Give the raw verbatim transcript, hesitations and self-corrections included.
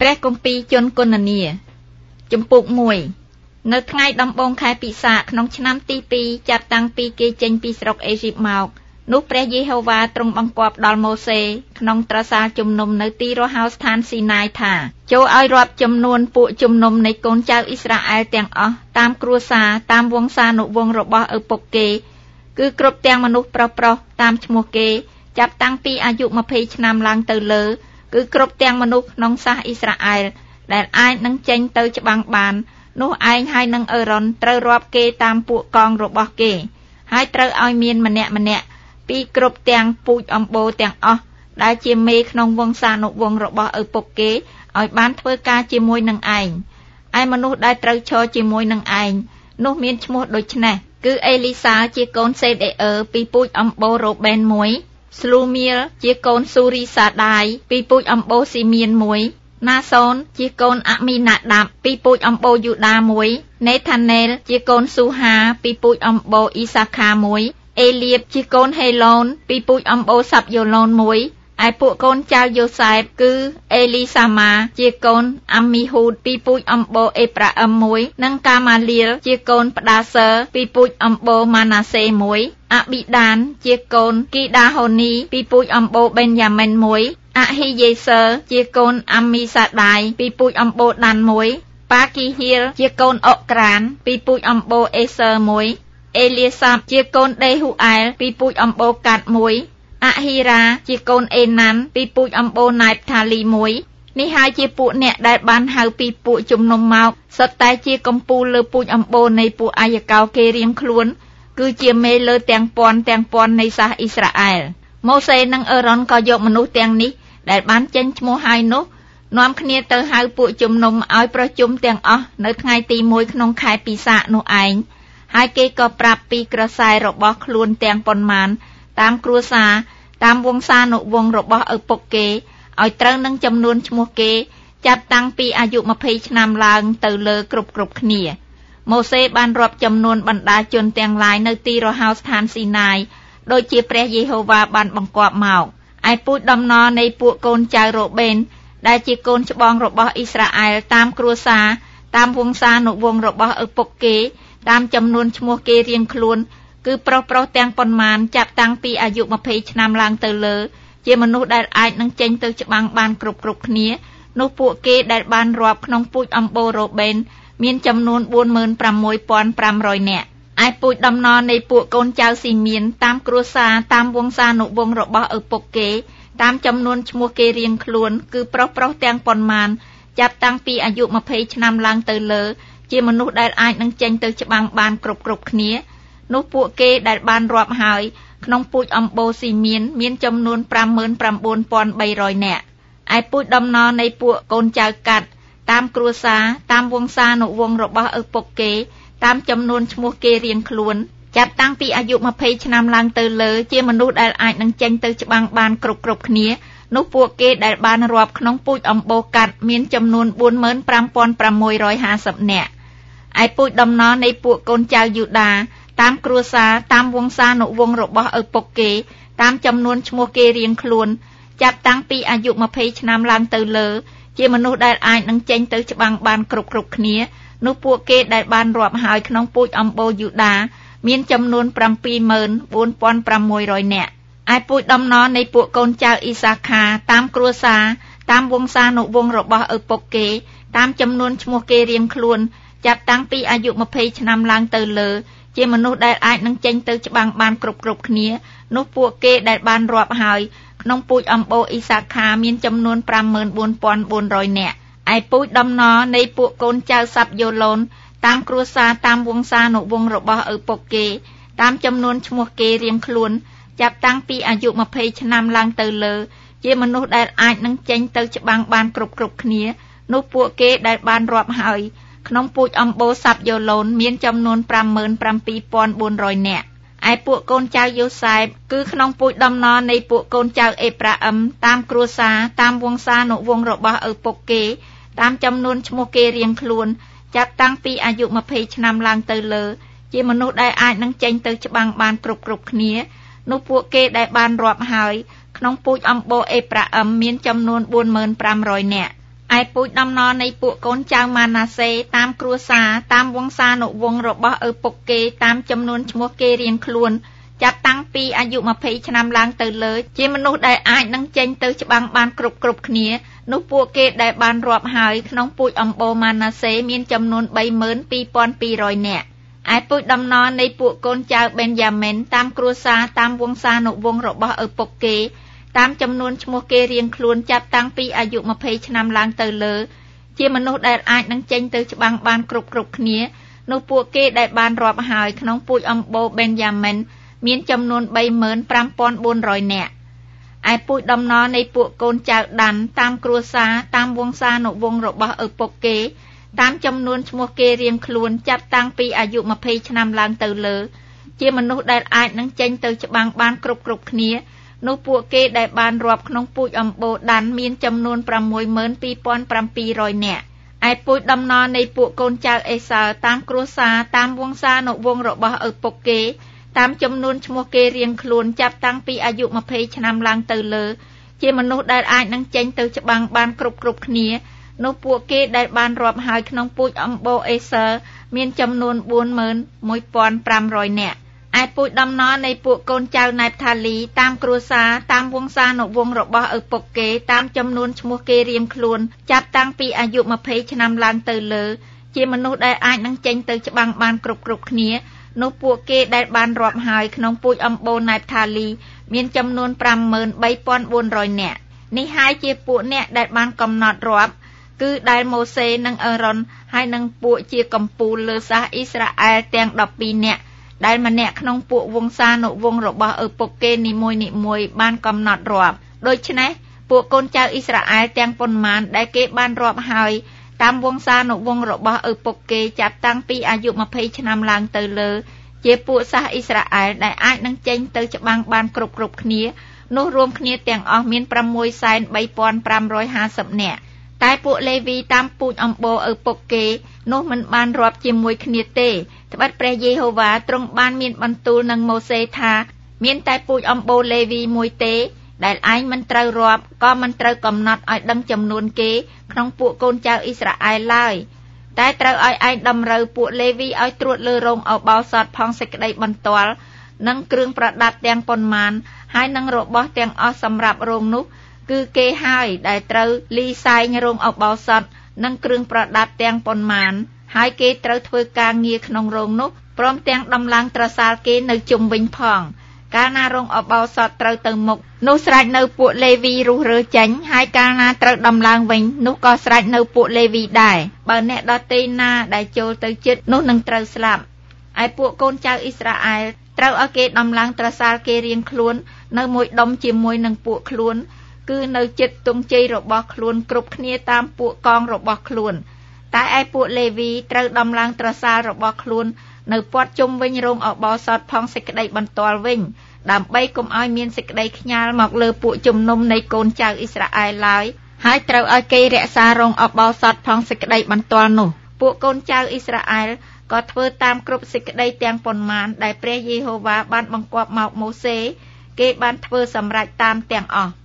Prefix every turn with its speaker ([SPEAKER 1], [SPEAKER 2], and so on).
[SPEAKER 1] ព្រះគម្ពីរជនគុណនីចំពុកមួយនៅថ្ងៃដំបូងខែពិសាខក្នុងឆ្នាំទីពីរចាប់តាំងពីគេចេញពីស្រុកអេស៊ីបមកនោះព្រះយេហូវ៉ាទ្រង់បង្គាប់ដល់ម៉ូសេក្នុងត្រាសាជំនុំនៅទីរហោស្ថានស៊ីណាយថាចូលឲ្យរាប់ចំនួនពួកជំនុំនៃកូនចៅអ៊ីស្រាអែលទាំងអស់តាមគ្រួសារតាមវង្សានុវង្សរបស់ឪពុកគេគឺគ្រប់ទាំងមនុស្សប្រុសប្រុសតាមឈ្មោះគេចាប់តាំងពីអាយុម្ភៃឆ្នាំឡើងទៅលើគឺគ្រប់ទាំងមនុស្សក្នុងសាសអ៊ីស្រាអែលដែលអាចនឹងចេញទៅច្បាំងបាននោះឯងហើយនឹងអេរ៉ុនត្រូវរាប់គេតាមពួកកងរបស់គេហើយត្រូវឲ្យមានម្នាក់ម្នាក់ពីគ្រប់ទាំងពូជអម្បូរទាំងអស់ដែលជាមេក្នុងវង្សានុវង្សរបស់ឪពុកគេឲ្យបានធ្វើការជាមួយនឹងឯងឯមនុស្សដែលត្រូវឈរជាមួយនឹងឯងនោះមានឈ្មោះដូចនេះគឺអេលីសាជាកូនសេដេអឺពីពូជអម្បូររ៉ូបេនមួយស្លូមៀលជាកូនស៊ូរីសាដាយពីពូជអម្បូរស៊ីមៀនមួយណាសូនជាកូនអាមីណាដាប់ពីពូជអម្បូរយូដាមួយណេថាណេលជាកូនស៊ូហាពីពូជអម្បូរអ៊ីសាខាមួយអេលៀបជាកូនហេឡូនពីពូជអម្បូរសាប់យ៉ូឡូនមួយឯពួកកូនចៅយូសែបគឺអេលីសាម៉ាជាកូនអាមីហ៊ូតពីពូជអម្បូរអេប្រាអឹមមួយនិងកាម៉ាលៀលជាកូនផ្ដាសើពីពូជអម្បូរម៉ាណាសេមួយអប៊ីដានជាកូនគីដាហូនីពីពូជអម្បូរបេនយ៉ាមិនមួយអហ៊ីយេសើជាកូនអាមីសាដាយពីពូជអម្បូរដានមួយប៉ាគីហៀលជាកូនអុកក្រានពីពូជអម្បូរអេសើមួយអេលៀសាបជាកូនដេហ៊ូអែលពីពូជអម្បូរកាត់មួយអហ៊ីរ៉ាជាកូនអេណានពីពូជអម្បូរណៃបថាលីមួយនេះហើយជាពួកអ្នកដែលបានហៅពីពួកជំនុំមកសុទ្ធតែជាកំពូលលើពូជអម្បូរនៃពួកអាយកោគេរៀងខ្លួនគឺជាមេលើទាំងពាន់ទាំងពាន់នៃសាសអ៊ីស្រាអែលម៉ូសេនិងអេរ៉ុនក៏យកមនុស្សទាំងនេះដែលបានចេញឈ្មោះហើយនោះនាំគ្នាទៅហៅពួកជំនុំឲ្យប្រជុំទាំងអស់នៅថ្ងៃទីមួយក្នុងខែពិសាខនោះឯងហើយគេក៏ប្រាប់ពីក្រសែរបស់ខ្លួនទាំងប៉ុន្មានតាមគ្រួសារតាមវង្សានុវង្សរបស់ឪពុកគេឲ្យត្រូវនឹងចំនួនឈ្មោះគេចាប់តាំងពីអាយុម្ភៃឆ្នាំឡើងទៅលើគ្រប់គ្រប់គ្នាម៉ូសេបានរាប់ចំនួនបណ្ដាជនទាំងឡាយនៅទីរហោស្ថានស៊ីណាយដូចជាព្រះយេហូវ៉ាបានបង្គាប់មកឯពូជដំណរនៃពួកកូនចៅរ៉ូបេនដែលជាកូនច្បងរបស់អ៊ីស្រាអែលតាមគ្រួសារតាមវង្សានុវង្សរបស់ឪពុកគេតាមចំនួនឈ្មោះគេរៀងខ្លួនគឺប្រុសប្រុសទាំងប៉ុន្មានចាប់តាំងពីអាយុម្ភៃឆ្នាំឡើងទៅលើជាមនុស្សដែលអាចនឹងចេញទៅច្បាំងបានគ្រប់គ្រប់គ្នានោះពួកគេដែលបានរាប់ក្នុងពូជអម្បូររ៉ូបេនមានចំនួនបួនម៉ឺនប្រាំមួយពាន់ប្រាំរយនាក់ឯពូជដំណរនៃពួកកូនចៅស៊ីមៀនតាមគ្រួសារតាមវង្សានុវង្សរបស់ឪពុកគេតាមចំនួនឈ្មោះគេរៀងខ្លួនគឺប្រុសប្រុសទាំងប៉ុន្មានចាប់តាំងពីអាយុម្ភៃឆ្នាំឡើងទៅលើជាមនុស្សដែលអាចនឹងចេញទៅច្បាំងបានគ្រប់គ្រប់គ្នានោះពួកគេដែលបានរាប់ហើយក្នុងពូជអម្បូរស៊ីមៀនមានចំនួនប្រាំម៉ឺនប្រាំបួនពាន់បីរយនាក់ឯពូជដំណរនៃពួកកូនចៅកាត់តាមគ្រួសារតាមវង្សានុវង្សរបស់ឪពុកគេតាមចំនួនឈ្មោះគេរៀងខ្លួនចាប់តាំងពីអាយុម្ភៃឆ្នាំឡើងទៅលើជាមនុស្សដែលអាចនឹងចេញទៅច្បាំងបានគ្រប់គ្រប់គ្នានោះពួកគេដែលបានរាប់ក្នុងពូជអម្បូរកាត់មានចំនួនបួនម៉ឺនប្រាំពាន់ប្រាំមួយរយហាសិបនាក់ឯពូជដំណរនៃពួកកូនចៅយូដាតាមគ្រួសារតាមវង្សានុវង្សរបស់ឪពុកគេតាមចំនួនឈ្មោះគេរៀងខ្លួនចាប់តាំងពីអាយុម្ភៃឆ្នាំឡើងទៅលើជាមនុស្សដែលអាចនឹងចេញទៅច្បាំងបានគ្រប់គ្រប់គ្នានោះពួកគេដែលបានរាប់ហើយក្នុងពូជអម្បូរយូដាមានចំនួនប្រាំពីរម៉ឺនបួនពាន់ប្រាំមួយរយនាក់ឯពូជដំណរនៃពួកកូនចៅអ៊ីសាខាតាមគ្រួសារតាមវង្សានុវង្សរបស់ឪពុកគេតាមចំនួនឈ្មោះគេរៀងខ្លួនចាប់តាំងពីអាយុម្ភៃឆ្នាំឡើងទៅលើជាមនុស្សដែលអាចនឹងចេញទៅច្បាំងបានគ្រប់គ្រប់គ្នានោះពួកគេដែលបានរាប់ហើយក្នុងពូជអម្បូរអ៊ីសាខាមានចំនួនប្រាំម៉ឺនបួនពាន់បួនរយនាក់ឯពូជដំណរនៃពួកកូនចៅសាប់យ៉ូឡូនតាមគ្រួសារតាមវង្សានុវង្សរបស់ឪពុកគេតាមចំនួនឈ្មោះគេរៀងខ្លួនចាប់តាំងពីអាយុម្ភៃឆ្នាំឡើងទៅលើជាមនុស្សដែលអាចនឹងចេញទៅច្បាំងបានគ្រប់គ្រប់គ្នានោះពួកគេដែលបានរាប់ហើយក្នុងពូជអម្បូរសាប់យ៉ូឡូនមានចំនួនប្រាំម៉ឺនប្រាំពីរពាន់បួនរយនាក់ឯពួកកូនចៅយូសែបគឺក្នុងពូជដំណរនៃពួកកូនចៅអេប្រាអឹមតាមគ្រួសារតាមវង្សានុវង្សរបស់ឪពុកគេតាមចំនួនឈ្មោះគេរៀងខ្លួនចាប់តាំងពីអាយុម្ភៃឆ្នាំឡើងទៅលើជាមនុស្សដែលអាចនឹងចេញទៅច្បាំងបានគ្រប់គ្រប់គ្នានោះពួកគេដែលបានរាប់ហើយក្នុងពូជអម្បូរអេប្រាអឹមមានចំនួនបួនម៉ឺនប្រាំរយនាក់ឯពូជដំណរនៃពួកកូនចៅម៉ាណាសេតាមគ្រួសារតាមវង្សានុវង្សរបស់ឪពុកគេតាមចំនួនឈ្មោះគេរៀងខ្លួនចាប់តាំងពីអាយុยี่สิบឆ្នាំឡើងទៅលើជាមនុស្សដែលអាចនឹងចេញទៅច្បាំងបានគ្រប់គ្រប់គ្នានោះពួកគេដែលបានរាប់ហើយក្នុងពូជអំបូរម៉ាណាសេមានចំនួន三万二千二百នាក់ឯពូជដំណរនៃពួកកូនចៅបេនយ៉ាមីនតាមគ្រួសារតាមវង្សានុវង្សរបស់ឪពុកគេតាមចំនួនឈ្មោះគេរៀងខ្លួនចាប់តាំងពីអាយុยี่สิบឆ្នាំឡើងទៅលើជាមនុស្សដែលអាចនឹងចេញទៅច្បាំងបានគ្រប់គ្រប់គ្នានោះពួកគេដែលបានរាប់ហើយក្នុងពូជអំបូរបេនយ៉ាមីនមានចំនួន三万五千四百នាក់ឯពូជដំណរនៃពួកកូនចៅដាន់តាមគ្រួសារតាមវង្សានុវង្សរបស់ឪពុកគេតាមចំនួនឈ្មោះគេរៀងខ្លួនចាប់តាំងពីអាយុยี่สิบឆ្នាំឡើងទៅលើជាមនុស្សដែលអាចនឹងចេញទៅច្បាំងបានគ្រប់គ្រប់គ្នានោះពួកគេដែលបានរាប់ក្នុងពូជអំបូរដាន់មានចំនួនsáu万二千七百នាក់ឯពូជដំណរនៃពួកកូនចៅអេសើតាមគ្រួសារតាមវង្សានុវង្សរបស់ឪពុកគេតាមចំនួនឈ្មោះគេរៀងខ្លួនចាប់តាំងពីអាយុยี่สิบឆ្នាំឡើងទៅលើជាមនុស្សដែលអាចនឹងចេញទៅច្បាំងបានគ្រប់គ្រប់គ្នានោះពួកគេដែលបានរាប់ហើយក្នុងពូជអំបូរអេសើមានចំនួន四万một千五百នាក់ឯពូជដំណរនៃពួកកូនចៅណែបថាលីតាមគ្រួសារតាមវង្សានុវង្សរបស់ឪពុកគេតាមចំនួនឈ្មោះគេរៀងខ្លួនចាប់តាំងពីអាយុยี่สิบឆ្នាំឡើងទៅលើជាមនុស្សដែលអាចនឹងចេញទៅច្បាំងបានគ្រប់គ្រប់គ្នានោះពួកគេដែលបានរាប់ហើយក្នុងពូជអំបូរណែបថាលីមានចំនួនห้าหมื่นสามพันสี่ร้อยនាក់នេះហើយជាពួកអ្នកដែលបានកំណត់រាប់គឺដែលម៉ូសេនិងអេរ៉ុនហើយនឹងពួកជាកម្ពូលលើសាសអ៊ីស្រាអែលទាំងដប់ពីរនាក់ដែលម្នាក់ក្នុងពួកវង្សានុវង្សរបស់ឪពុកគេនីមួយនីមួយបានកំណត់រាប់ដូច្នេះពួកកូនចៅអ៊ីស្រាអែលទាំងប៉ុន្មានដែលគេបានរាប់ហើយតាមវង្សានុវង្សរបស់ឪពុកគេចាប់តាំងពីអាយុยี่สิบឆ្នាំឡើងទៅលើជាពួកសាសអ៊ីស្រាអែលដែលអាចនឹងចេញទៅច្បាំងបានគ្រប់គ្រប់គ្នានោះរួមគ្នាទាំងអស់មានsáuសែនបីពាន់ប្រាំរយห้าសិបនាក់តែពួកលេវីតាមពូជអំបូរឪពុកគេនោះមិនបានរាប់ជាមួយគ្នាទេត្បិតព្រះយេហូវ៉ាទ្រង់បានមានបន្ទូលនឹងម៉ូសេថាមានតែពូជអំបូរលេវីមួយទេដែលឯងមិនត្រូវរាប់ក៏មិនត្រូវកំណត់ឲ្យដឹងចំនួនគេក្នុងពួកកូនចៅអ៊ីស្រាអែលឡើយតែត្រូវឲ្យឯងតម្រូវពួកលេវីឲ្យត្រួតលើរោងអបោសថផងសេចក្តីបន្ទាល់និងគ្រឿងប្រដាប់ទាំងប៉ុន្មានហើយនឹងរបស់ទាំងអស់សម្រាប់រោងនោះគឺគេហើយដែលត្រូវលីសែងរោងអបោសថនិងគ្រឿងប្រដាប់ទាំងប៉ុន្មានហើយគេត្រូវធ្វើការងារក្នុងរោងនោះព្រមទាំងដំឡើងត្រសាលគេនៅជុំវិញផងកាលណារោងអបោសថត្រូវទៅមុខនោះស្រេចនៅពួកលេវីរុះរើចេញហើយកាលណាត្រូវដំឡើងវិញនោះក៏ស្រេចនៅពួកលេវីដែរបើអ្នកដទៃណាដែលចូលទៅជិតនោះនឹងត្រូវស្លាប់ឯពួកកូនចៅអ៊ីស្រាអែលត្រូវឲ្យគេដំឡើងត្រសាលគេរៀងខ្លួននៅមួយដុំជាមួយនឹងពួកខ្លួនគឺនៅជិតទង់ជ័យរបស់ខ្លួនគ្រប់គ្នាតាមពួកកងរបស់ខ្លួនតែឯពួកលេវីត្រូវដំឡើងត្រសាលរបស់ខ្លួននៅព័ទ្ធជុំវិញរោងអបោសថផងសេចក្តីបន្ទាល់វិញដើម្បីកុំឲ្យមានសេចក្តីខ្ញាល់មកលើពួកជំនុំនៃកូនចៅអ៊ីស្រាអែលឡើយហើយត្រូវឲ្យគេរក្សារោងអបោសថផងសេចក្តីបន្ទាល់នោះពួកកូនចៅអ៊ីស្រាអែលក៏ធ្វើតាមគ្រប់សេចក្តីទាំងប៉ុន្មានដែលព្រះយេហូវ៉ាបានបង្គាប់មកម៉ូសេគេបានធ្វើសម្រេចតាមទាំងអស់